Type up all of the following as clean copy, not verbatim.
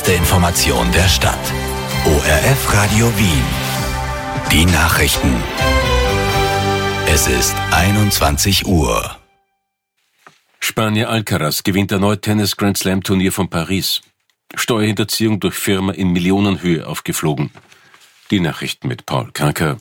erste Information der Stadt. ORF Radio Wien. Die Nachrichten. Es ist 21 Uhr. Spanier Alcaraz gewinnt erneut Tennis-Grand-Slam-Turnier von Paris. Steuerhinterziehung durch Firma in Millionenhöhe aufgeflogen. Die Nachrichten mit Paul Kranker.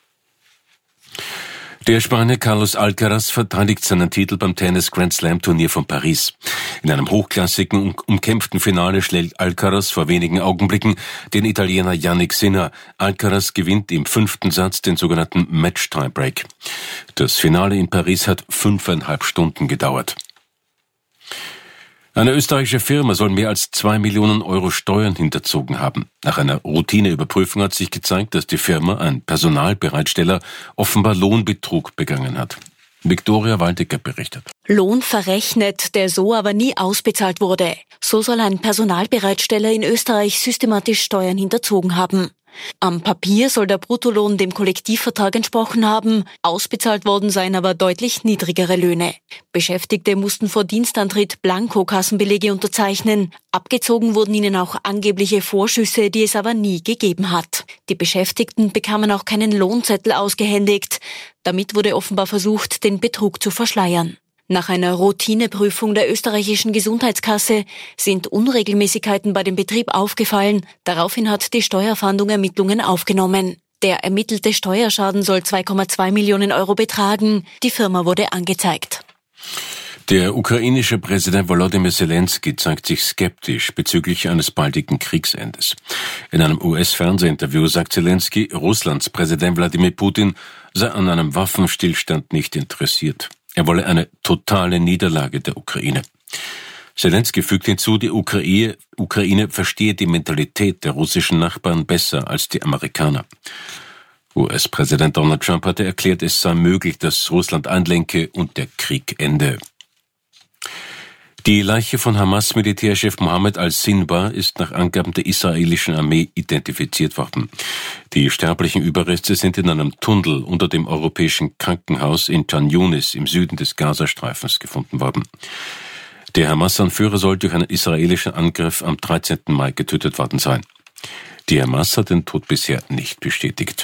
Der Spanier Carlos Alcaraz verteidigt seinen Titel beim Tennis-Grand-Slam-Turnier von Paris. In einem hochklassigen und umkämpften Finale schlägt Alcaraz vor wenigen Augenblicken den Italiener Jannik Sinner. Alcaraz gewinnt im 5. Satz den sogenannten Match-Tiebreak. Das Finale in Paris hat 5,5 Stunden gedauert. Eine österreichische Firma soll mehr als 2 Millionen Euro Steuern hinterzogen haben. Nach einer Routineüberprüfung hat sich gezeigt, dass die Firma, ein Personalbereitsteller, offenbar Lohnbetrug begangen hat. Viktoria Waldecker berichtet. Lohn verrechnet, der so aber nie ausbezahlt wurde. So soll ein Personalbereitsteller in Österreich systematisch Steuern hinterzogen haben. Am Papier soll der Bruttolohn dem Kollektivvertrag entsprochen haben, ausbezahlt worden seien aber deutlich niedrigere Löhne. Beschäftigte mussten vor Dienstantritt Blanko-Kassenbelege unterzeichnen. Abgezogen wurden ihnen auch angebliche Vorschüsse, die es aber nie gegeben hat. Die Beschäftigten bekamen auch keinen Lohnzettel ausgehändigt. Damit wurde offenbar versucht, den Betrug zu verschleiern. Nach einer Routineprüfung der österreichischen Gesundheitskasse sind Unregelmäßigkeiten bei dem Betrieb aufgefallen. Daraufhin hat die Steuerfahndung Ermittlungen aufgenommen. Der ermittelte Steuerschaden soll 2,2 Millionen Euro betragen. Die Firma wurde angezeigt. Der ukrainische Präsident Volodymyr Zelensky zeigt sich skeptisch bezüglich eines baldigen Kriegsendes. In einem US-Fernsehinterview sagt Zelensky, Russlands Präsident Wladimir Putin sei an einem Waffenstillstand nicht interessiert. Er wolle eine totale Niederlage der Ukraine. Zelensky fügt hinzu, die Ukraine verstehe die Mentalität der russischen Nachbarn besser als die Amerikaner. US-Präsident Donald Trump hatte erklärt, es sei möglich, dass Russland einlenke und der Krieg ende. Die Leiche von Hamas-Militärchef Mohammed al-Sinbar ist nach Angaben der israelischen Armee identifiziert worden. Die sterblichen Überreste sind in einem Tunnel unter dem europäischen Krankenhaus in Khan Yunis im Süden des Gazastreifens gefunden worden. Der Hamas-Anführer soll durch einen israelischen Angriff am 13. Mai getötet worden sein. Die Hamas hat den Tod bisher nicht bestätigt.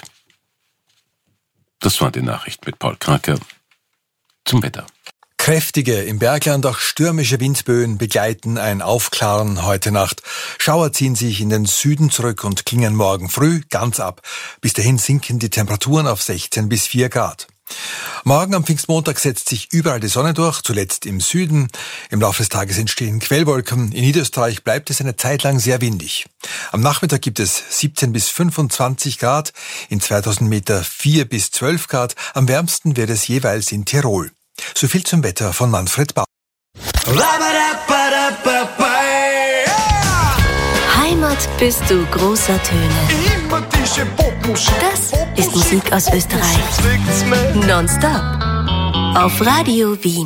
Das war die Nachricht mit Paul Kranker. Zum Wetter. Kräftige, im Bergland auch stürmische Windböen begleiten ein Aufklaren heute Nacht. Schauer ziehen sich in den Süden zurück und klingen morgen früh ganz ab. Bis dahin sinken die Temperaturen auf 16 bis 4 Grad. Morgen am Pfingstmontag setzt sich überall die Sonne durch, zuletzt im Süden. Im Laufe des Tages entstehen Quellwolken. In Niederösterreich bleibt es eine Zeit lang sehr windig. Am Nachmittag gibt es 17 bis 25 Grad, in 2000 Meter 4 bis 12 Grad. Am wärmsten wird es jeweils in Tirol. So viel zum Wetter von Manfred Bauer. Heimat bist du großer Töne. Das ist Musik aus Österreich. Nonstop. Auf Radio Wien.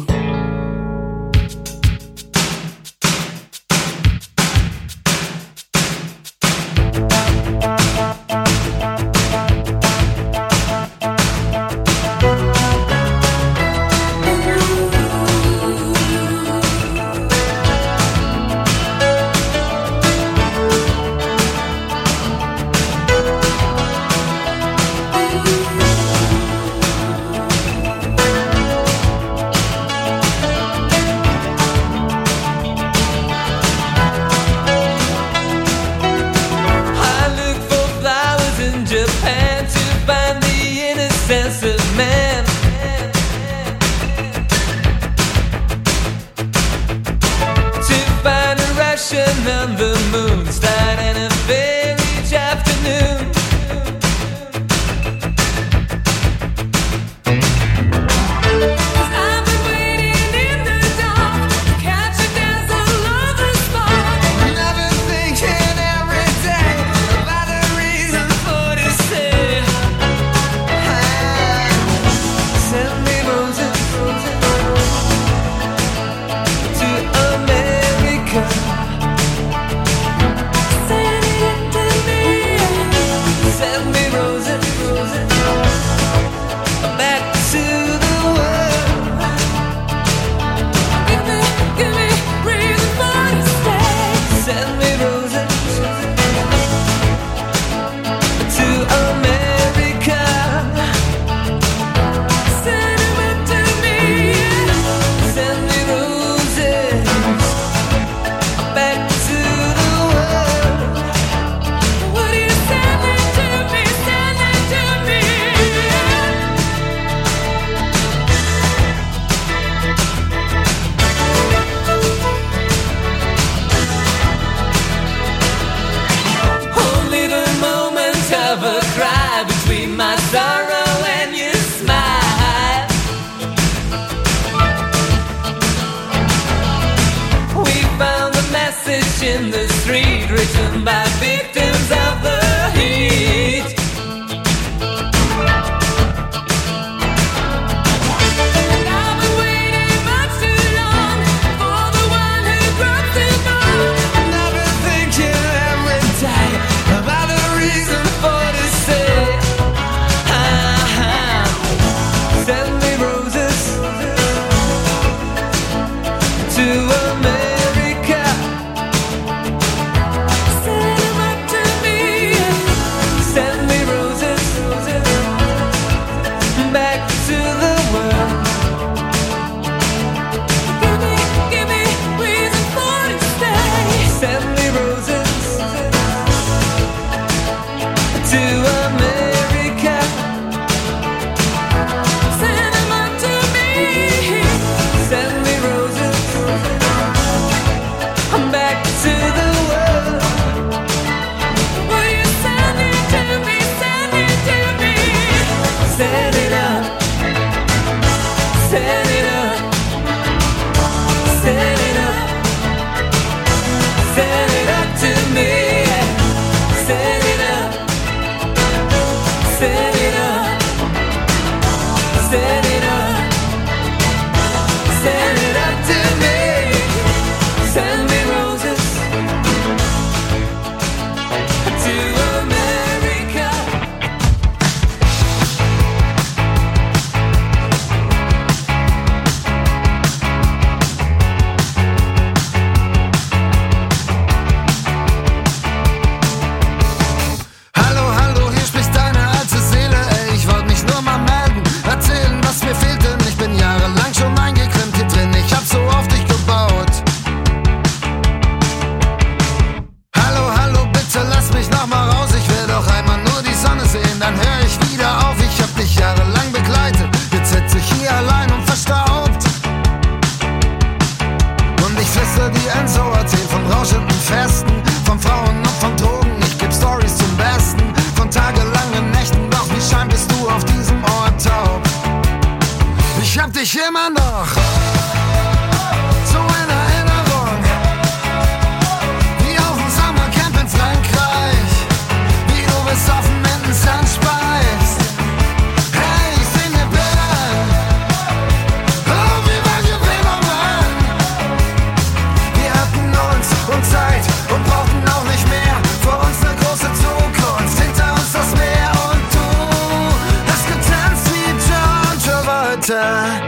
besoffen in den Sand speist. Hey, ich seh mir Bilder, oh, wie war Gewinner, Mann. Wir hatten uns und Zeit und brauchten auch nicht mehr. Vor uns eine große Zukunft, hinter uns das Meer. Und du hast getanzt wie John Travolta.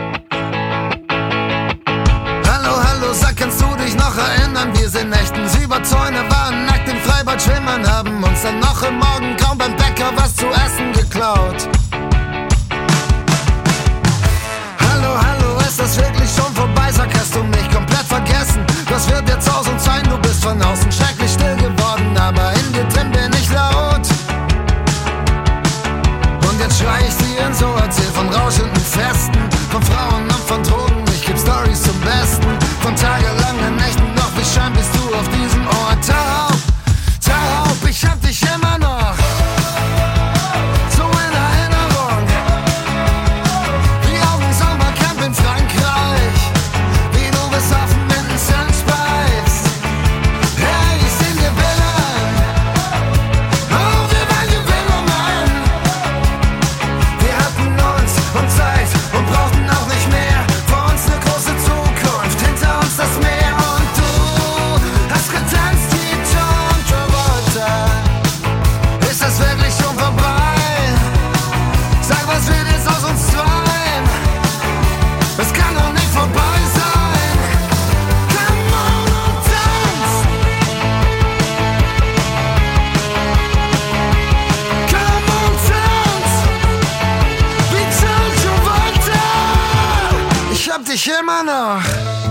Hallo, sag, kannst du dich noch erinnern? Wir sind nächtens über Zäune, waren nackt im Freibad schwimmern, haben uns dann noch im Morgengrauen beim Bäcker was zu essen geklaut. Hallo, ist das wirklich schon vorbei? Sag, hast du mich komplett vergessen? Das wird jetzt aus uns sein, du bist von außen schrecklich still geworden, aber in dir drin bin ich laut. Und jetzt schrei ich dir so, erzähl von rauschenden Festen, von Frauen und von Drogen, ich geb Storys zum Besten. Von tagelangen Nächten noch, wie schein bist du auf diesem Ort? Taub, ich hab dich immer noch so in Erinnerung. Wie auf dem Sommercamp in Frankreich, wie du besoffen in den Sand speist. Hey, ich seh dir Bilder, oh, wir waren Gewinner, Mann. Wir hatten uns und Zeit und brauchten auch nicht mehr. Vor uns eine große Zukunft, hinter uns das Meer. Und du hast getanzt wie John Travolta. Ist das wirklich schon vorbei? Sag, was wird jetzt aus uns zweien? Es kann doch nicht vorbei sein. Come on und tanz. Come on, tanz. Wie John Travolta. Ich hab dich immer noch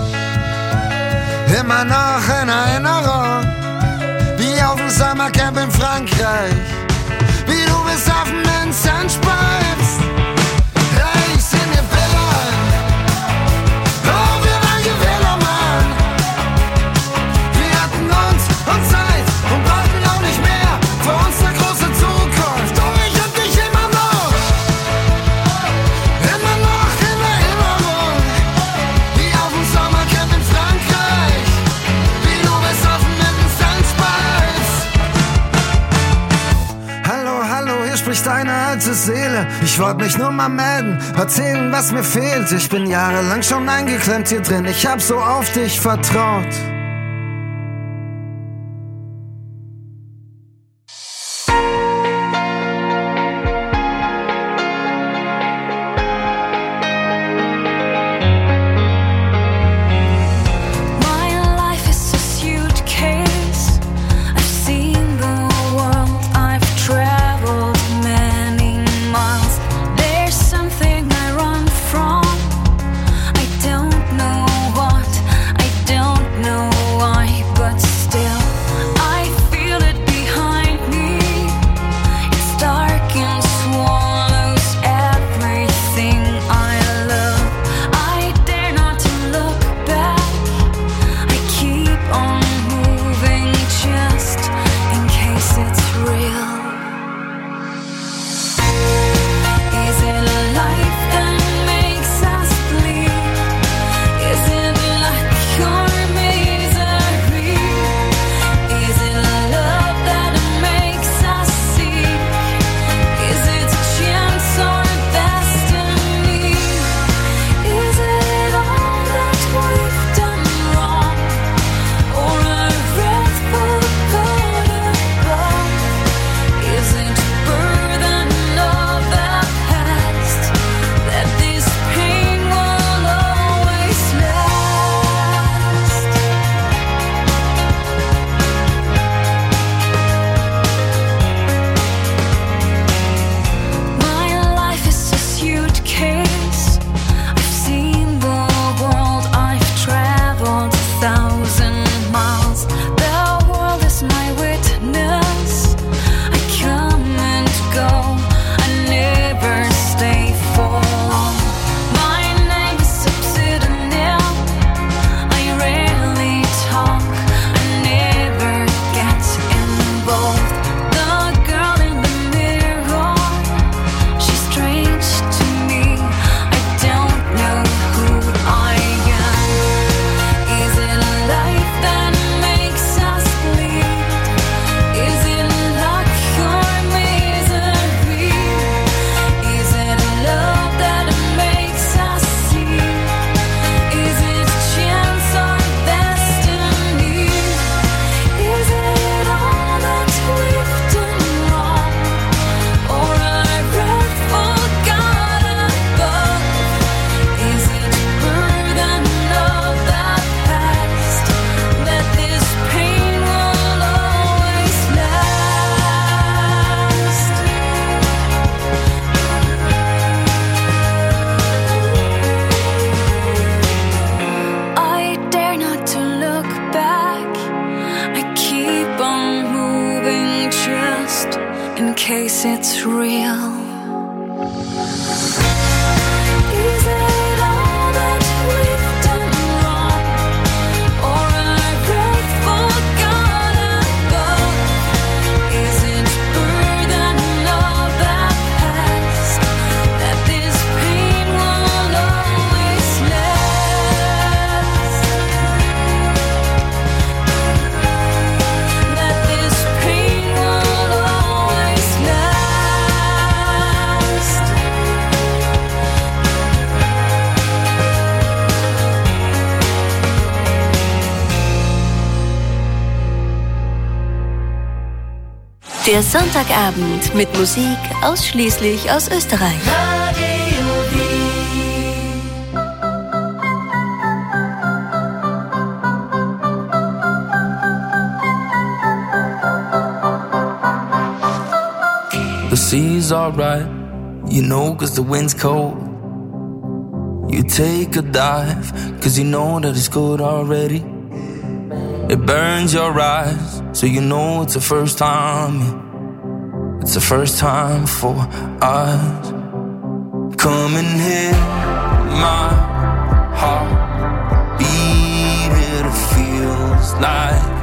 in Erinnerung. Wie auf dem Sommercamp in Frankreich, wie du besoffen in den Sand speist. Hey, ich seh mir Bilder, oh, wir waren Gewinner, Mann. Wir hatten uns und Zeit und brauchten auch nicht mehr. Vor uns eine große Zukunft, oh, ich hab dich immer noch in Erinnerung. Wie auf dem Sommercamp in Frankreich, wie du besoffen in den Sand speist. Hallo, hier spricht deine alte Seele. Ich wollte mich nur mal melden, erzählen, was mir fehlt. Ich bin jahrelang schon eingeklemmt hier drin, ich hab so auf dich vertraut. My life is a suitcase. I've seen the world, I've traveled many miles. There's something I run from. I don't know what, I don't know in case it's real. Is it all that we've done wrong, or I've forgotten love? Is it burden of the past that this pain will always last? That this pain will always last. Der Sonntagabend mit Musik ausschließlich aus Österreich. The sea's alright, you know, 'cause the wind's cold. You take a dive, 'cause you know that it's good already. It burns your eyes, so you know it's the first time. It's the first time for us. Come and hit my heart beat. It feels like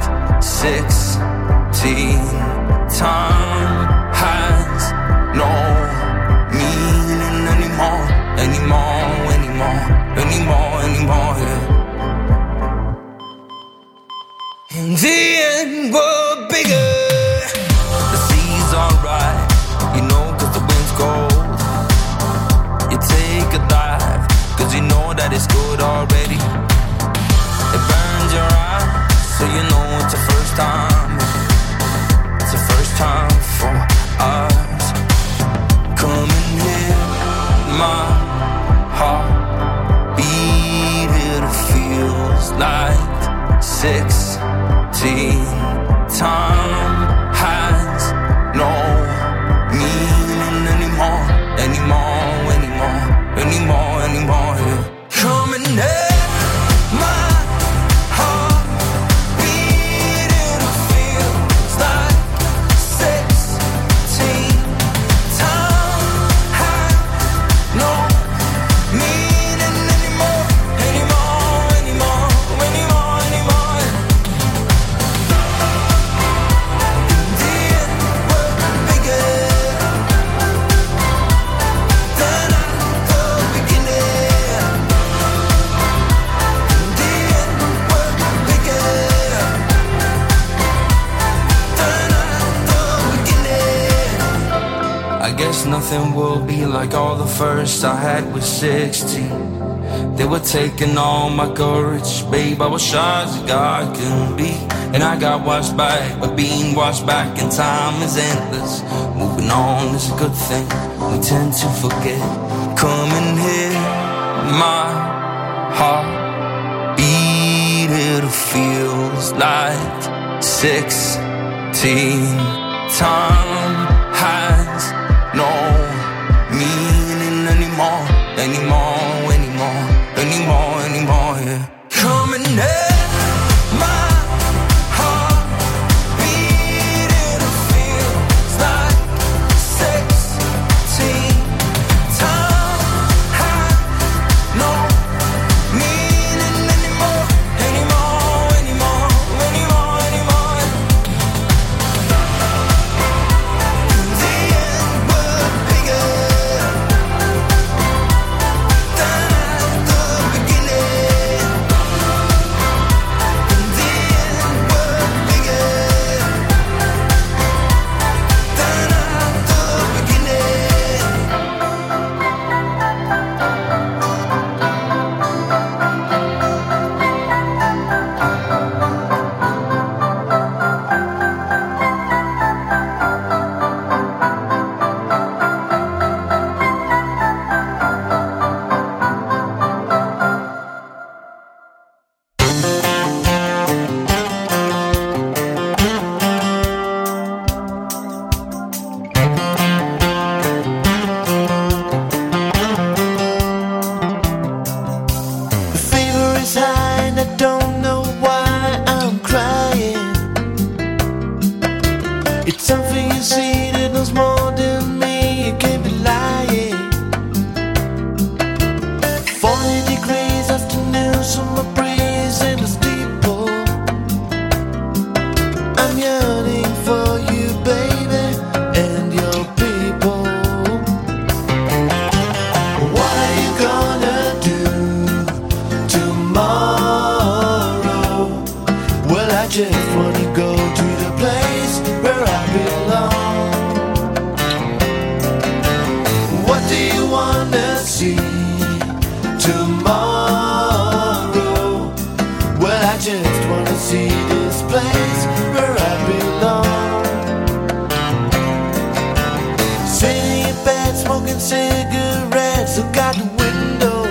16. Time has no meaning anymore, anymore, anymore, anymore, anymore, yeah. In the end, we're bigger. The sea's alright, you know, 'cause the wind's cold. You take a dive, 'cause you know that it's good already. It burns your eyes, so you know it's the first time. It's the first time for us. Come and hit my heart beat. It feels like 16. Time has no meaning anymore, anymore, anymore, anymore, anymore, yeah. Come and hit my heart beat. It feels like 16. Time has no meaning anymore, anymore, anymore, anymore, anymore. In the end, we're bigger than at the beginning. In the end, we're bigger than at the beginning. I guess nothing will be like all the firsts I had with 16. They were taking all my courage, babe. I was shy as a God can be. And I got washed back, but being washed back in time is endless. Moving on is a good thing, we tend to forget. Come and hit my heart beat. It feels like 16. Time has no meaning anymore, anymore, anymore, anymore, anymore, yeah. Come and hit my heart beat. It feels like 16. Time has no meaning anymore, anymore, anymore, anymore, anymore. In the see tomorrow. Well, I just wanna see this place where I belong. Sitting in bed, smoking cigarettes, look out the window.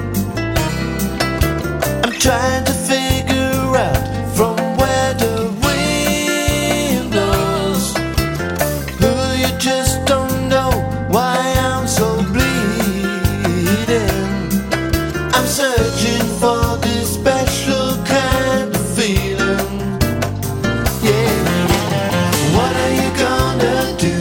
I'm trying to figure out from where the wind blows. Oh, you just don't know why I'm so bleeding. I'm searching for this special kind of feeling. Yeah. What are you gonna do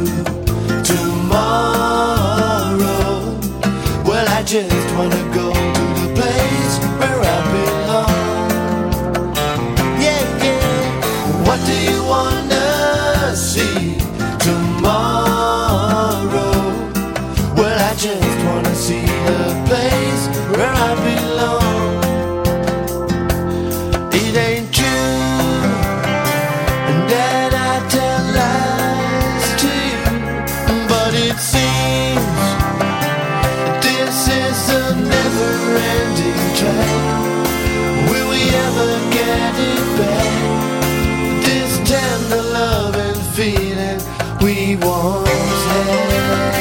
tomorrow? Well, I just wanna go to the place where I belong. Yeah, yeah. What do you wanna see tomorrow? Well, I just wanna see the place where I belong. It ain't true that I tell lies to you, but it seems this is a never-ending track. Will we ever get it back? This tender love and feeling we once had.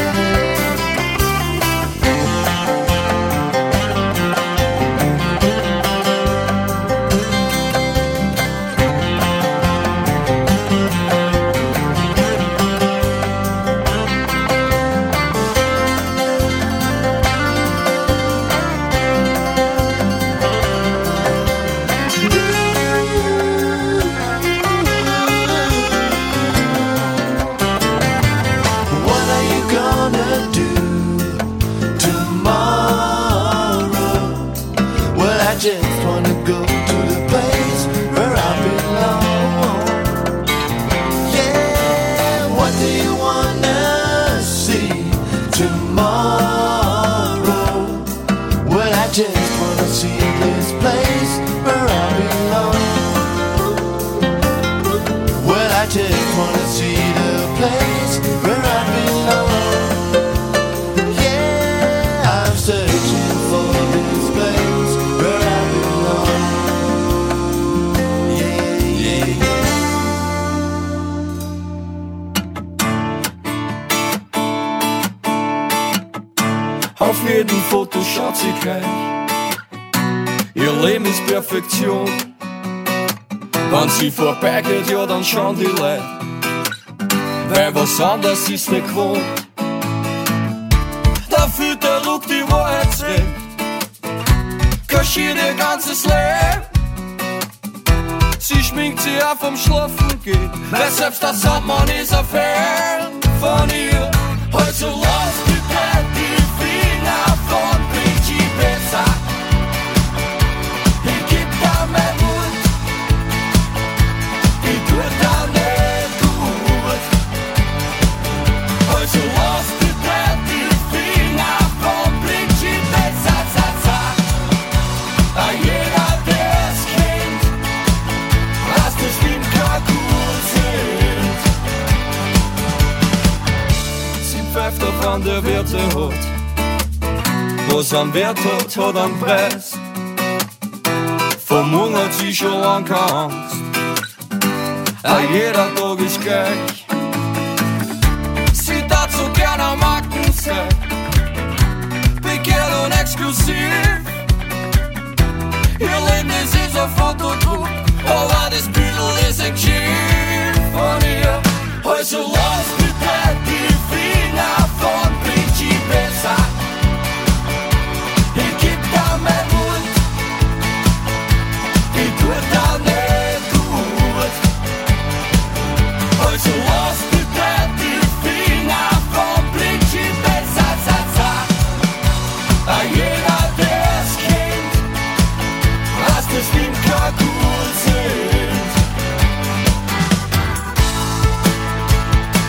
What are you gonna do tomorrow? Well, I just wanna go to the place where I belong. Yeah, what do you wanna see tomorrow? Well, I just wanna see this place where I belong. Well, I just wanna see the place where I belong. Yeah, I'm searching for this place where I belong. Yeah, yeah, yeah. Auf jedem Foto schaut sie gleich. Ihr Leben ist Perfektion. Wenn sie vorbeigeht, ja, dann schauen die Leute. Weil was anderes ist nicht gewohnt. Da fühlt der Look die Wahrheit zurück. Kaschiert ihr ganzes Leben. Sie schminkt sich auf vom Schlafen gehen. Weil selbst der Sandmann ist ein Fan von ihr. Also lass bitte die Finger von Principessa. Ich geb da mein Mut. Ich tu da nicht gut. Also lass bitte die Finger von Principessa. Jeder, der es kennt, dass das Leben kein gut sind. Sie pfeift auf an der Werte hat. Was am Wert hat, hat am Preis. Vom Hunger hat sie schon lang keine Angst. Jeder Tag ist gleich. Sie tat so gern am Markenzeit. Begehrt und exklusiv. Ihr Leben ist ein Fotodruck, aber das Büdel ist ein Geschiff von ihr. Also lass bitte die Finger von Principessa. Ich geb da mein Mut. Ich tu da nicht gut. Also lass bitte die Finger von Principessa. Jeder, der es kennt, dass das Leben kein gut sind.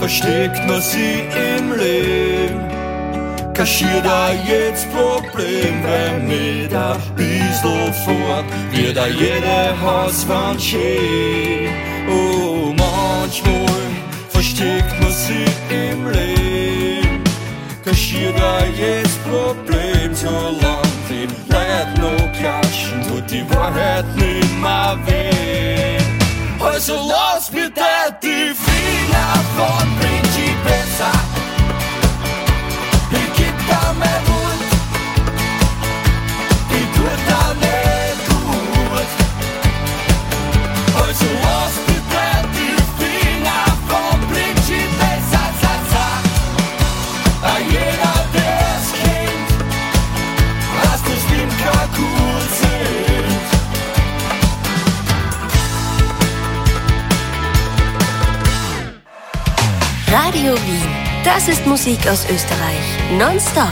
versteckt man sie im Leben. Kaschiert da jetzt Problem, wenn mir da bissl fort, wird da jede Hauswand schön. Oh, manchmal versteckt man sie im Leben. Kaschiert da jetzt Problem, solange die Leute noch klatschen, tut die Wahrheit nimmer weh. Also lass bitte die Finger von Principessa. Ich geb da mein Mut, ich tut da nicht gut. Also lass bitte die Finger von Principessa, sa, sa. A jeder, der's kennt, was das Wimka cool sind. Radio Wien. Das ist Musik aus Österreich. Nonstop.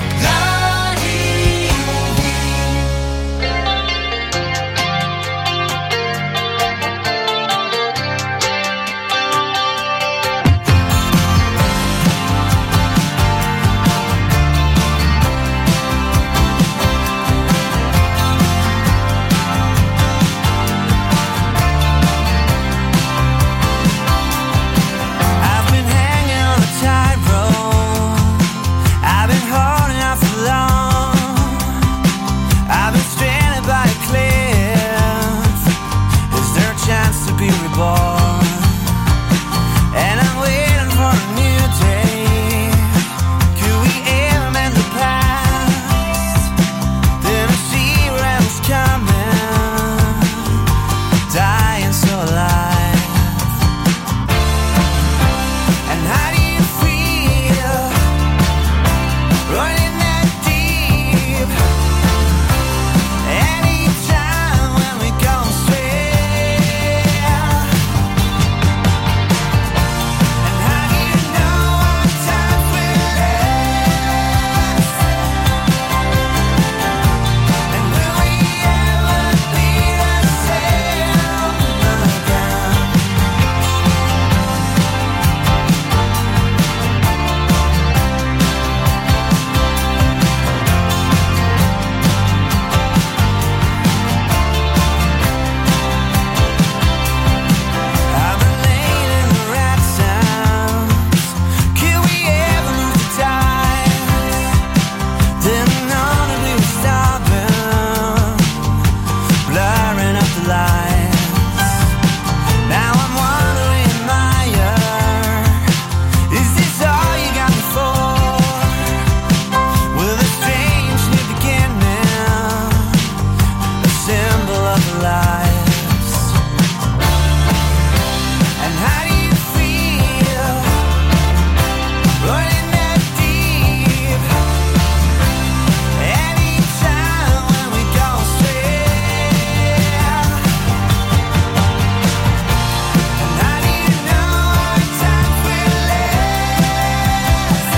I've been hanging on a tightrope. I've been holding out for long. I've been stranded by a cliff. Is there a chance to be reborn? And I'm waiting for a new day. Could we ever mend the past? Didn't see where I was coming. Dying so alive. And how do you feel running that deep? Anytime when we go astray. And how do you know our time will last? And will we ever be the same again? I've been laying in the rat sounds. Could we ever move the tides? Didn't know that we were stopping, blurring up the lights. Now I'm wondering, Maya, is this all you got me for? With a strange new beginning, a symbol of the lives. And how do you feel running that deep? Anytime when we go astray. And how do you know our time will last?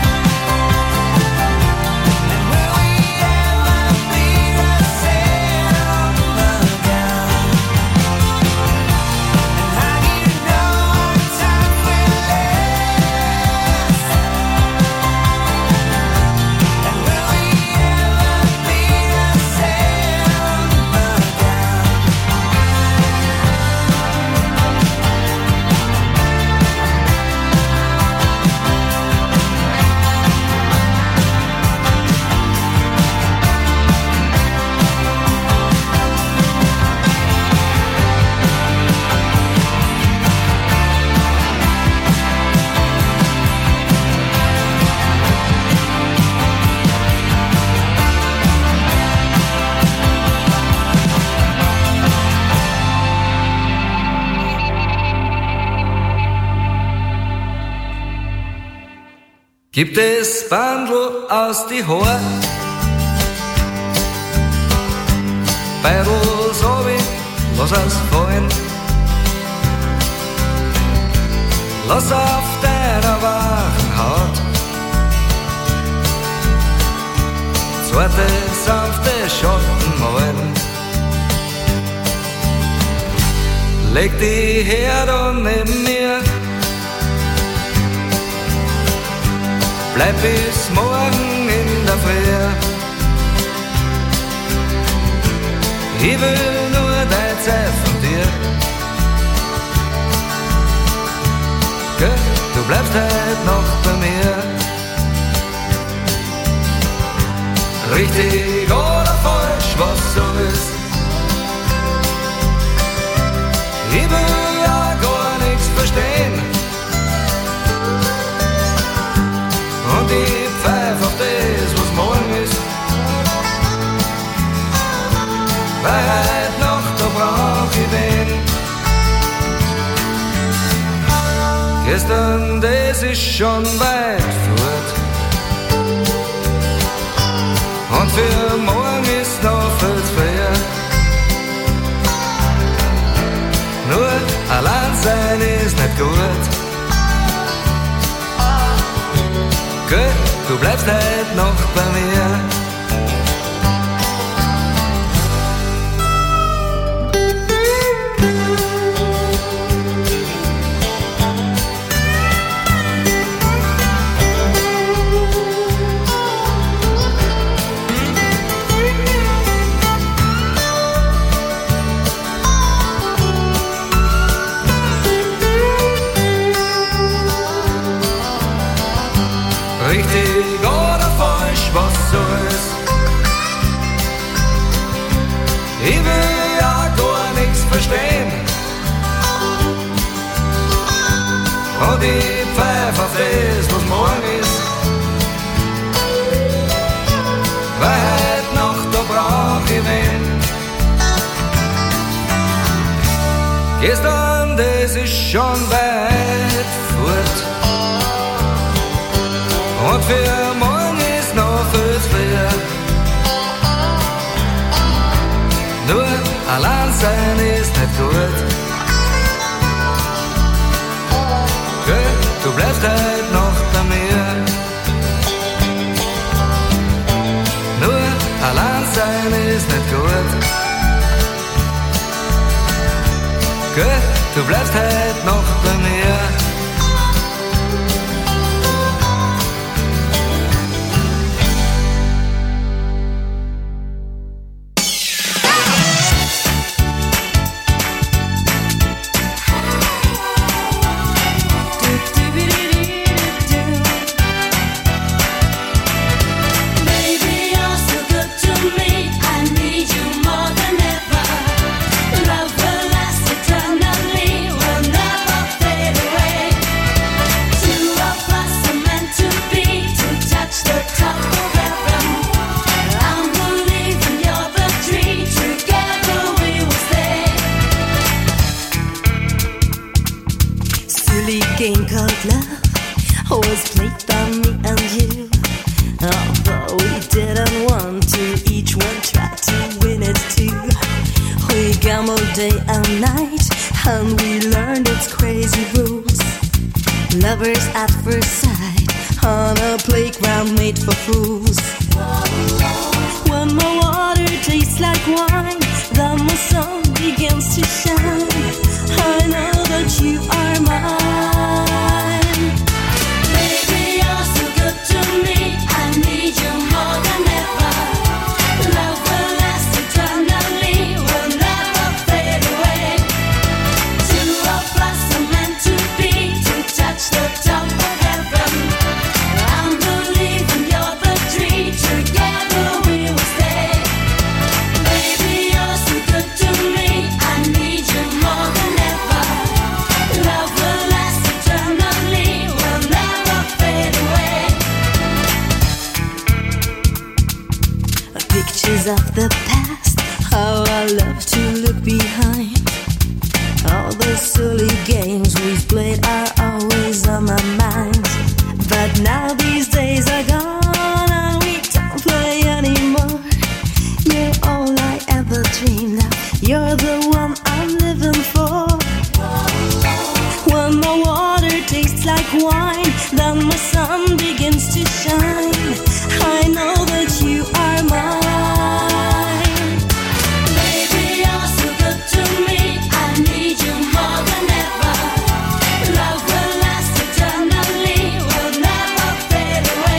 And will we ever be the same again? And how do you know our time will last? And will we ever be the same Gib das Bandel aus die Haar. Beidel so wie, lass es fallen. Lass auf deiner wachen Haut zweite sanfte Schatten malen. Leg die her da neben mir bleib bis morgen in der Früh. Ich will nur dein Zeit von dir. Gell, du bleibst halt noch bei mir. Richtig oder falsch, was so ist. Ich will ja gar nichts verstehen. Und ich pfeif auf das, was morgen ist. Weil heute Nacht, da brauch ich wen. Gestern, das ist schon weit fort. Und für morgen ist noch viel zu früh. Nur allein sein ist nicht gut. Gell, du bleibst heute noch bei mir. Richtig oder falsch, was so ist. Ich will ja gar nichts verstehen. Und ich pfeif auf das, was morgen ist. Weil heute Nacht, da brauch ich wen. Gestern, das ist schon weit fort. Und für morgen ist noch viel zu früh. Nur allein sein ist nicht gut. Gell, du bleibst heute noch bei mir. Nur allein sein ist nicht gut. Gell, du bleibst heute noch bei mir. Game called love was played by me and you. Although we didn't want to, each one tried to win it too. We gambled day and night, and we learned its crazy rules. Lovers at first sight, on a playground made for fools. When my water tastes like wine, then my sun begins to shine. I know that you are mine. Of the past, how I love to look behind. All the silly games we've played are always on my mind. But now these days are gone and we don't play anymore. You're all I ever dreamed of. You're the one I'm living for. When my water tastes like wine, then my sun begins to shine. I know that you are mine. Love will last eternally, will never fade away.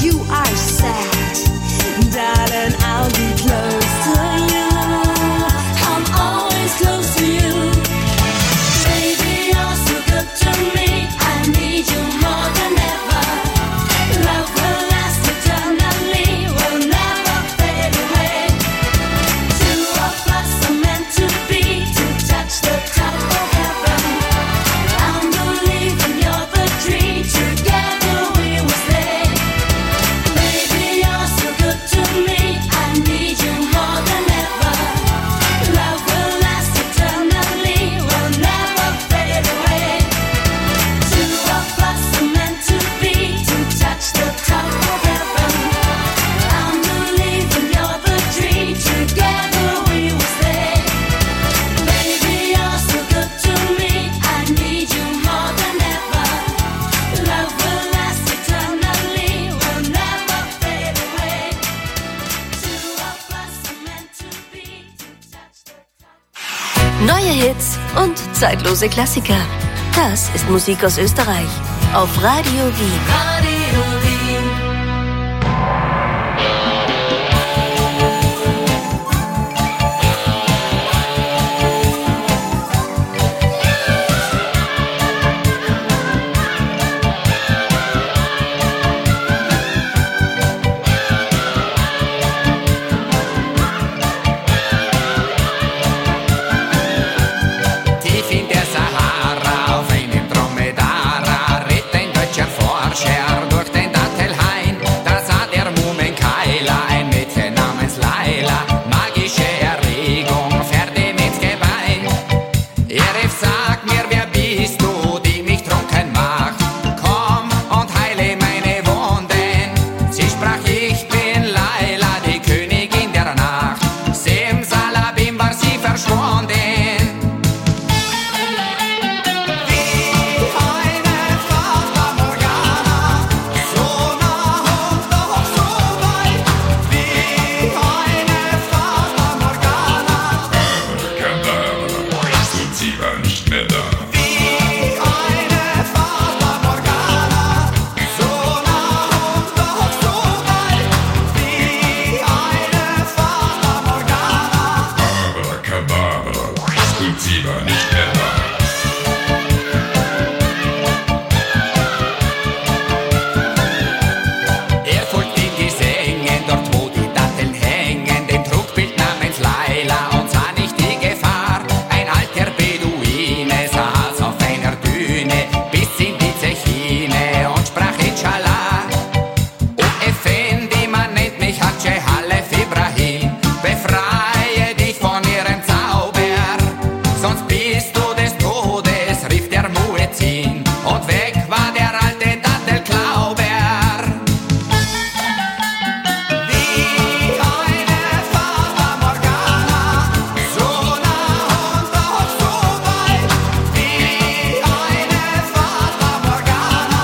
you are sad, darling, I'll be close to you. I'm always close to you. Baby, you're so good to me. I need you more than ever. Love will last eternally, will never fade away. Two of us are meant to be, to touch the top of heaven. I'm believing you're the dream, together we will stay. Baby, you're so good to me. I need you more than ever. Love will last eternally, will never fade away. Two of us are meant to be, to touch the top of heaven. I'm believing you're the dream, together we will stay. Baby, you're so good to me. I need you more than ever. Love will last eternally, will never fade away. Two of us are meant to be, to touch the top. Neue Hits und zeitlose Klassiker. Das ist Musik aus Österreich auf Radio Wien. Radio Wien. Tief in der Sahara auf einem Dromedar ritt ein deutscher Forscher durch den Dattelhain. Da sah der Mumenkeiler ein Mädchen namens Laila, magische Erregung fährt ihm ins Gebein. Er rief, sag mir, wer bist du, die mich trunken macht? Komm und heile meine Wunden. Sie sprach, ich bin Laila, die Königin der Nacht. Simsalabim war sie verschwunden. Er folgt den Gesängen, dort wo die Datteln hängen, dem Trugbild namens Laila und sah nicht die Gefahr. Ein alter Beduine saß auf einer Düne bis in die Zechine und sprach Inshallah. O Effendi, man nennt mich Hadje Halef Ibrahim, befreie dich von ihrem Zauber, sonst bist du des Todes, rief der Muezzin, und weg war der alte Dattelklauber. Wie eine Fata Morgana, so nah und doch so weit. Wie eine Fata Morgana.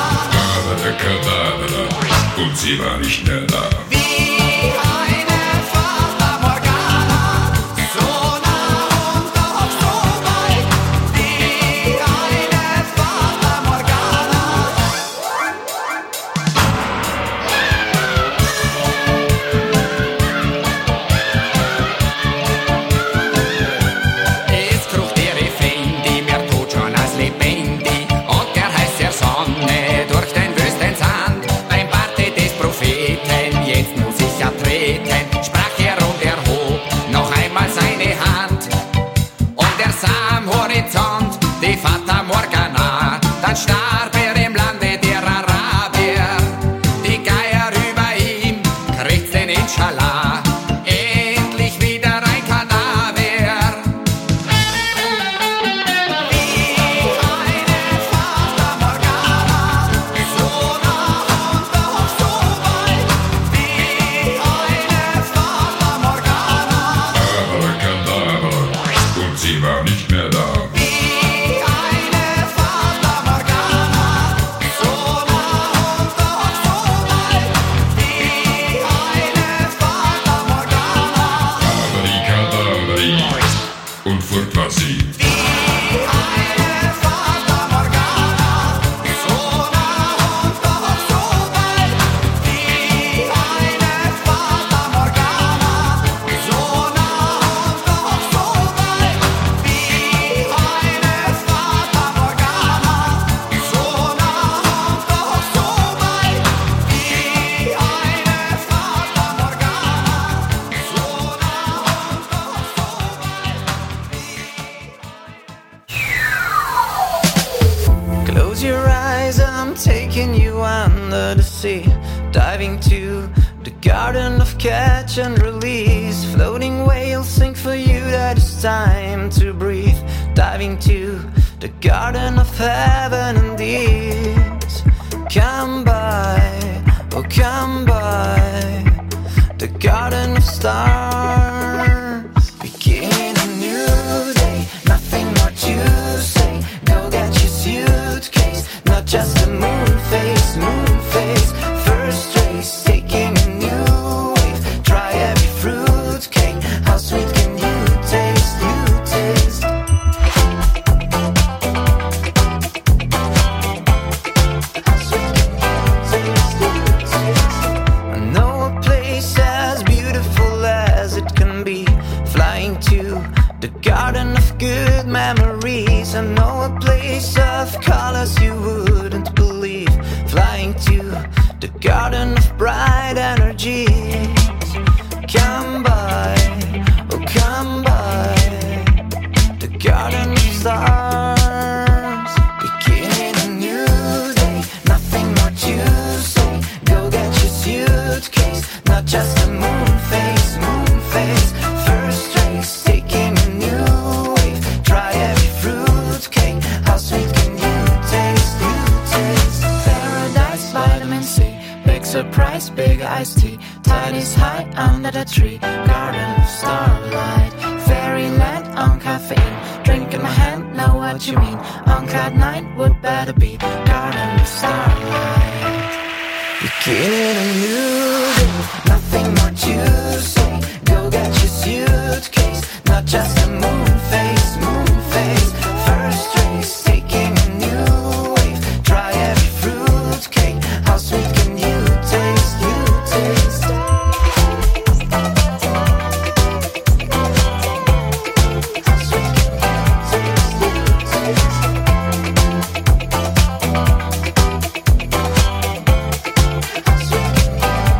Und sie war nicht mehr da. Wie eine Fata Morgana, so nah und doch so weit. Wie eine Fata Morgana. Es krucht der Effendi, mehr tot schon als lebendig, und der heißt der Sonne durch den wüsten Sand. Beim Barte des Propheten, jetzt Diving to the garden of catch and release. Floating whales sing for you that it's time to breathe. Diving to the garden of heaven and ease. Come by, oh come by, the garden of stars. Begin a new day, nothing more to say. Go get your suitcase, not just a moon face, moon face. First race, taking a new wave. Try every fruitcake, how sweet can you taste, you taste. How sweet can you taste. I know a place as beautiful as it can be. Flying to the garden of good memories. I know a place of colors you wouldn't believe. Flying to the garden of bright energies. Come by, oh come by, the garden of stars. Beginning a new day, nothing more to say. Go get your suitcase, not just a moon face, moon face. First race, taking a new wave. Try every fruitcake, how sweet can you taste, you taste. Paradise, vitamin C, big surprise, big iced tea. Tide is high under the tree, garden of starlight. Fairyland on caffeine, drink in my hand, know what you mean. On cloud nine would better be, garden of starlight. Beginning a new day, nothing more to say. Go get your suitcase, not just a moon face, moon face. First race, taking a new wave. Try every fruitcake, how sweet can you taste, you taste. How sweet can you taste, you taste.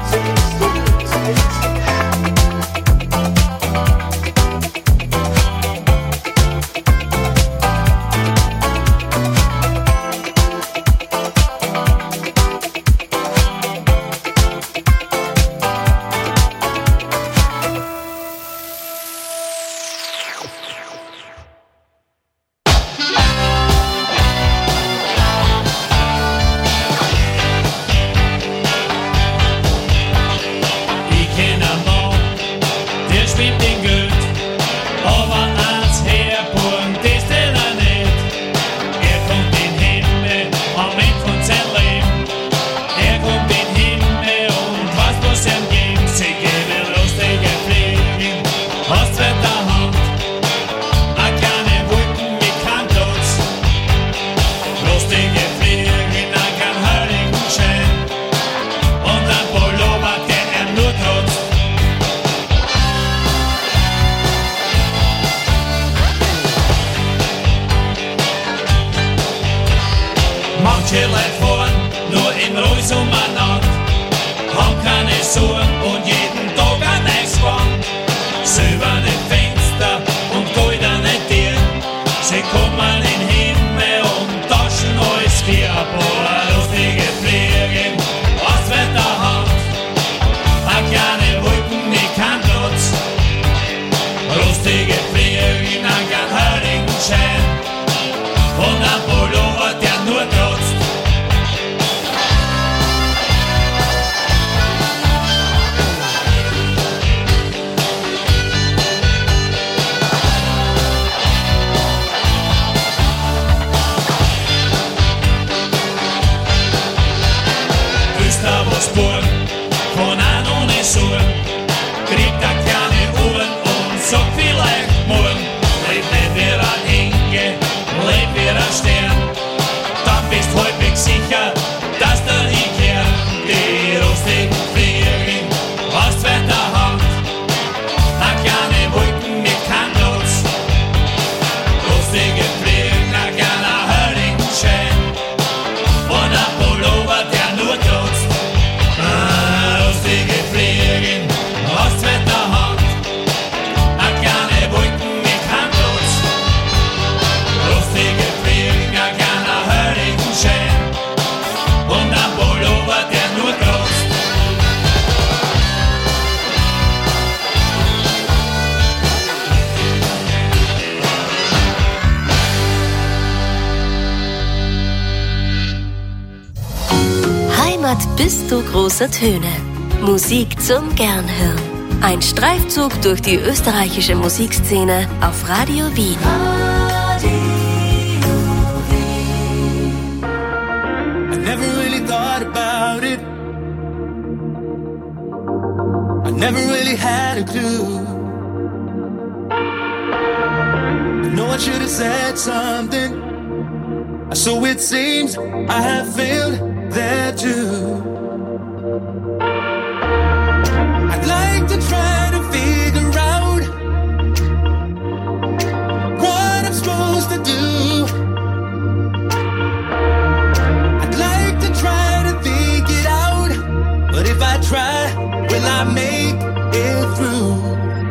bist du großer Töne. Musik zum Gernhören. Ein Streifzug durch die österreichische Musikszene auf Radio Wien. I never really thought about it. I never really had a clue. I know I should have said something. So it seems I have failed there too. I'd like to try to figure out what I'm supposed to do. I'd like to try to think it out, but if I try, will I make it through?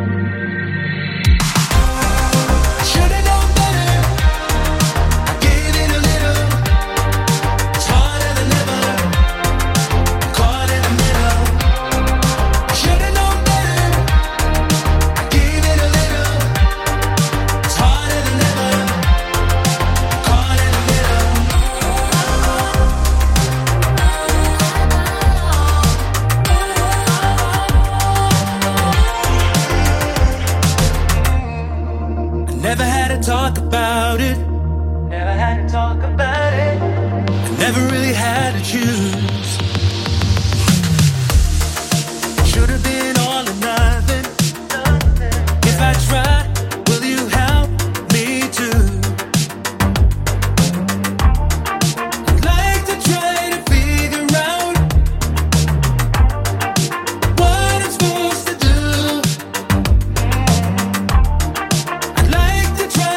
Talk about it. Never had to talk about it. I never really had to choose. Should have been all or nothing. If I try, will you help me too? I'd like to try to figure out what I'm supposed to do. I'd like to try.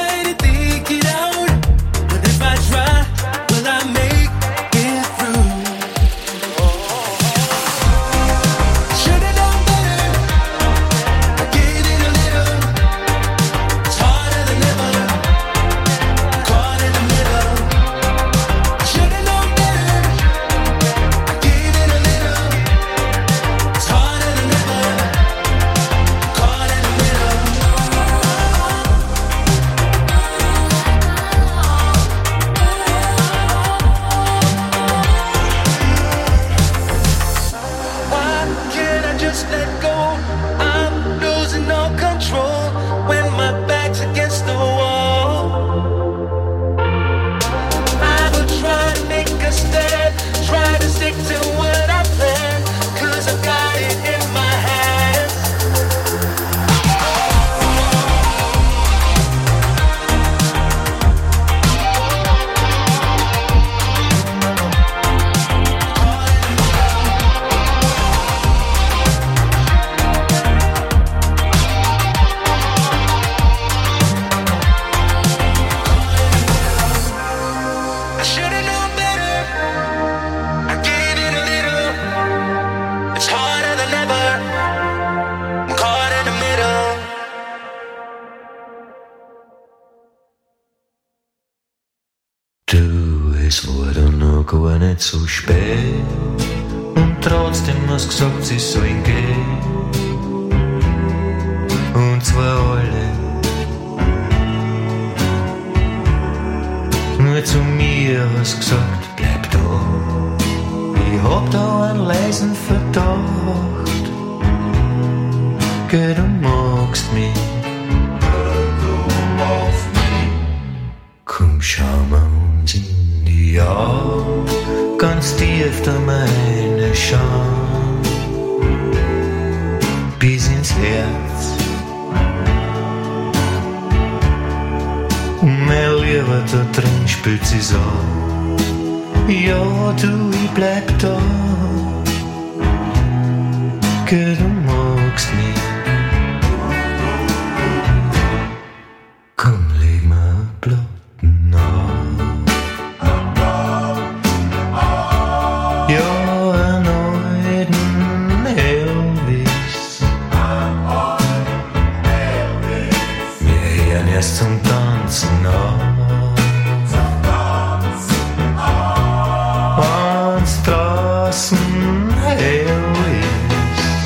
Nicht so spät und trotzdem hast gesagt, sie sollen gehen. Und zwar alle. Nur zu mir hast gesagt, bleib da. Ich hab da einen leisen Verdacht. Geh, du magst mich. Komm, schau mal uns in die Augen. Ganz tief da meine Scham bis ins Herz. Und mein Lieber, da drin spült sie's an. Ja, du, ich bleib da. Geh, du magst mich. Komm, leg mir Platten an. Zum Tanzen wenn's draußen hell ist.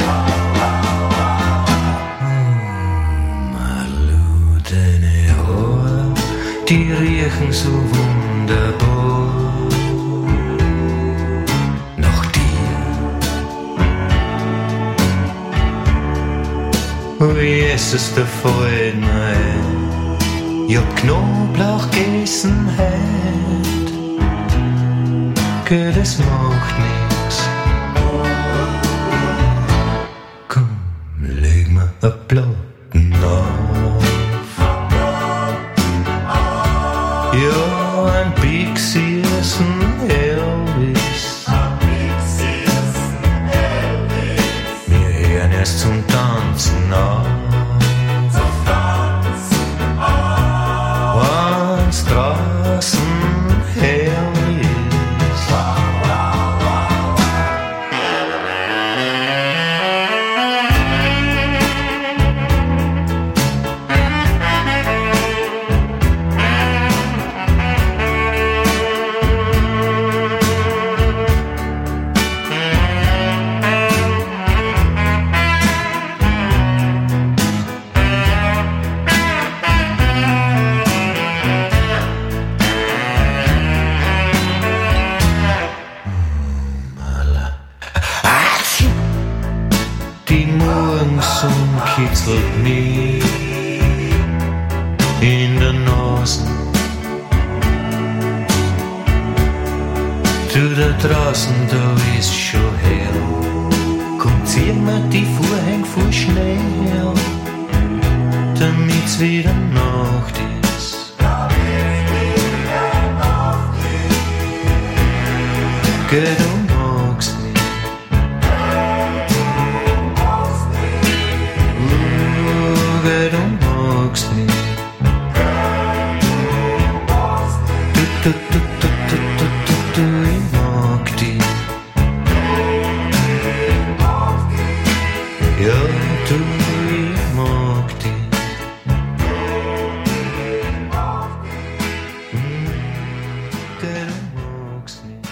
Malu, deine Haare, die riechen so wunderbar nach dir. wie es der Freuden hat. Ich hab Knoblauch gegessen hat, gell, das macht nix. Komm, leg mir a Platten auf. Ja, ein Pixie ist ein Elvis. Wir hören erst zum Tanzen auf. Wenn's draußen hell ist. Die Morgensonne kitzelt mich in der Nase. Du da draußen, da ist schon hell. Komm, zieh mir die Vorhänge voll schnell, damit's wieder Nacht ist. Geh, du magst mich. Geh, du magst mich. Du, ich mag dich. Ja, du, ich mag dich. Geh, du magst mich.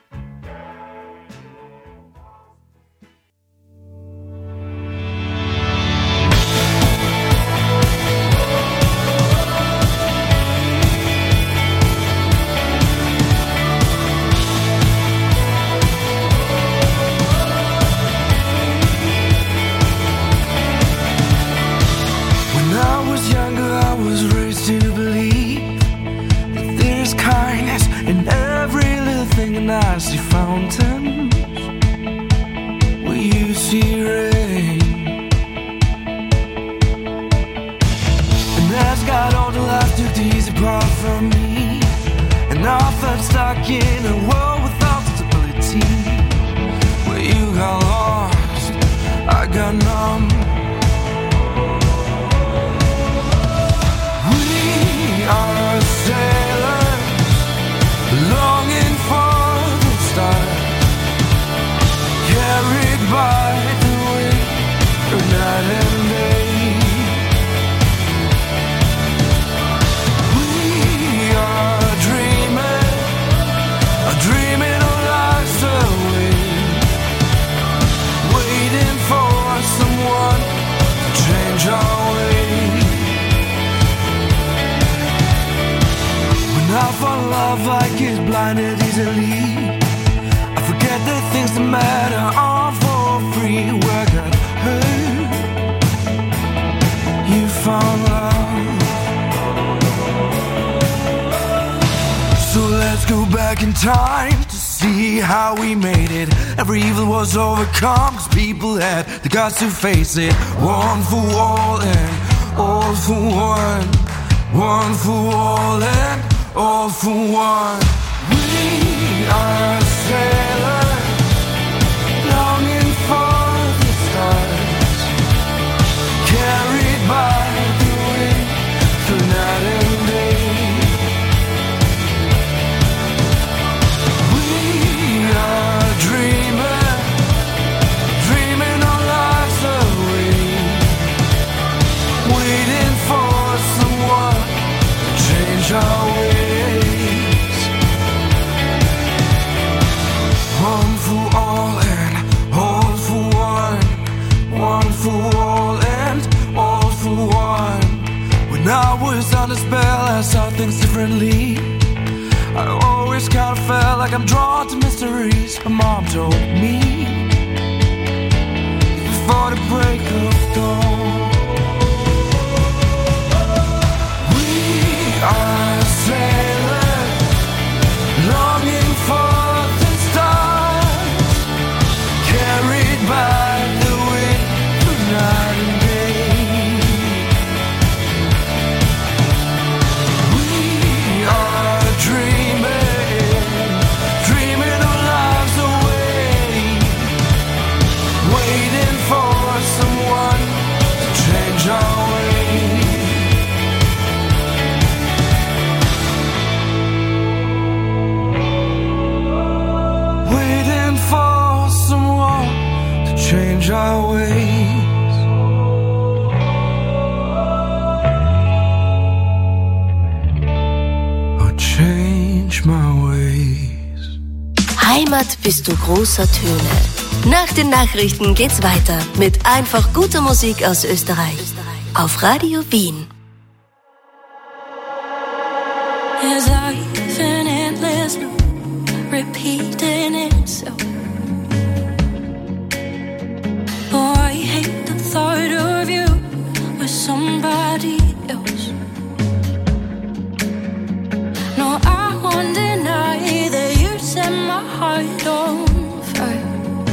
When I was younger, I was raised to believe that there's kindness in every little thing, and I see fountains where you see rain. And as I got older, life took the easy part from me, and I felt stuck in a world without stability. Where you got lost, I got numb. We are sailors longing for the stars, carried by the wind through night and day. We are dreaming of lives away, waiting for someone to change our way. I fall in love like it's blinded easily. I forget the things that matter all for free. Where I got hurt, you found love. So let's go back in time to see how we made it. Every evil was overcome, 'cause people had the guts to face it. One for all and all for one. One for all and all for one. We are sailors longing for the stars, carried by the wind through night and day. We are dreaming our lives away, waiting for someone to change our ways. One for all and all for one. One for all and all for one. When I was under spell, I saw things differently. I always kind of felt like I'm drawn to mysteries. My mom told me before the break of dawn. change our ways. Oh, change my ways. Heimat bist du großer Töne. Nach den Nachrichten geht's weiter mit einfach guter Musik aus Österreich. Auf Radio Wien. Is life an endless loop, repeating itself? Oh, I hate the thought of you with somebody else. No, I won't deny that you set my heart on fire.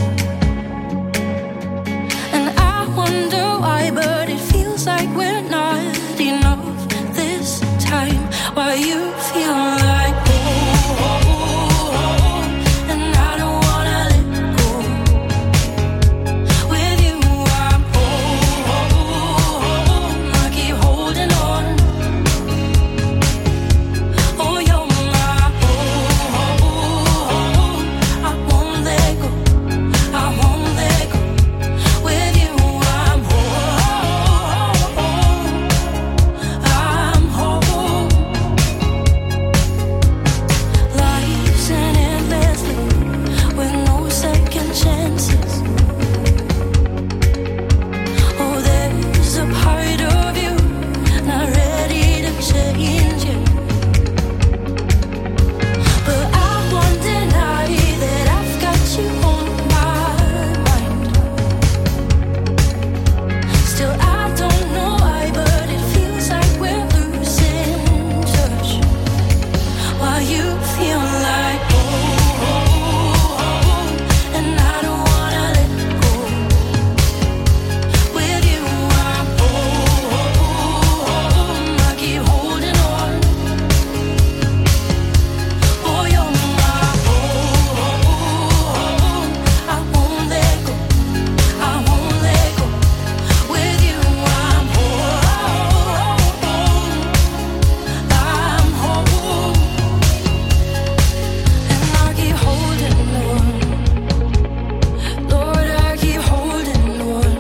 And I wonder why, but it feels like we're not enough this time. Why you feel like and I don't wanna let go. With you I'm I keep holding on. Oh, you're my I won't let go. I won't let go. With you I'm home. Life's an endless loop with no second chances. Oh, there's a part of you not ready to change it. But I won't deny that I've got you on my mind. Still, I don't know why, but it feels like we're losing touch. Why you feel like and I don't wanna let go. With you I'm I keep holding on. Oh, you're my I won't let go. I won't let go. With you I'm home. And I keep holding on. Lord, I keep holding on.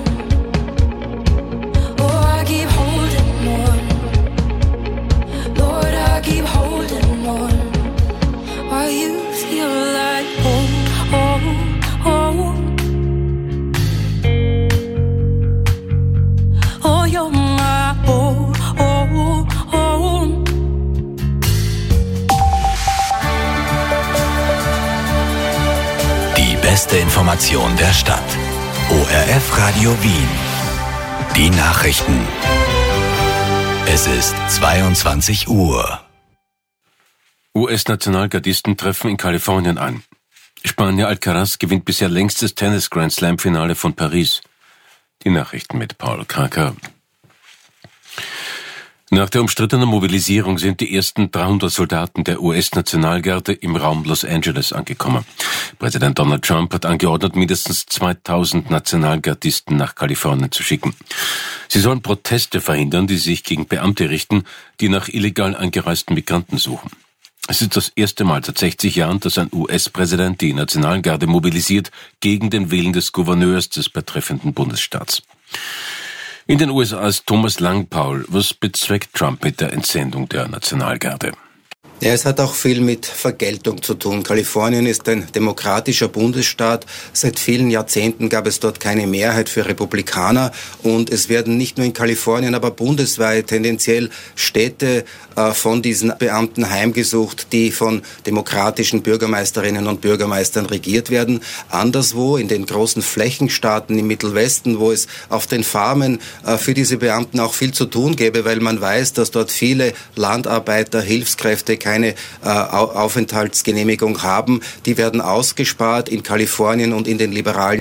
Oh, I keep holding on. Lord, I keep holding on. Why you feel like oh, you're my Die beste Information der Stadt. ORF Radio Wien. Die Nachrichten. Es ist 22 Uhr. US-Nationalgardisten treffen in Kalifornien ein. Spanier Alcaraz gewinnt bisher längstes Tennis-Grand-Slam-Finale von Paris. Die Nachrichten mit Paul Kraker. Nach der umstrittenen Mobilisierung sind die ersten 300 Soldaten der US-Nationalgarde im Raum Los Angeles angekommen. Präsident Donald Trump hat angeordnet, mindestens 2000 Nationalgardisten nach Kalifornien zu schicken. Sie sollen Proteste verhindern, die sich gegen Beamte richten, die nach illegal eingereisten Migranten suchen. Es ist das erste Mal seit 60 Jahren, dass ein US-Präsident die Nationalgarde mobilisiert gegen den Willen des Gouverneurs des betreffenden Bundesstaats. In den USA ist Thomas Lang-Paul. Was bezweckt Trump mit der Entsendung der Nationalgarde? Ja, es hat auch viel mit Vergeltung zu tun. Kalifornien ist ein demokratischer Bundesstaat. Seit vielen Jahrzehnten gab es dort keine Mehrheit für Republikaner. Und es werden nicht nur in Kalifornien, aber bundesweit tendenziell Städte von diesen Beamten heimgesucht, die von demokratischen Bürgermeisterinnen und Bürgermeistern regiert werden. Anderswo, in den großen Flächenstaaten im Mittelwesten, wo es auf den Farmen für diese Beamten auch viel zu tun gäbe, weil man weiß, dass dort viele Landarbeiter, Hilfskräfte keine Aufenthaltsgenehmigung haben. Die werden ausgespart in Kalifornien und in den liberalen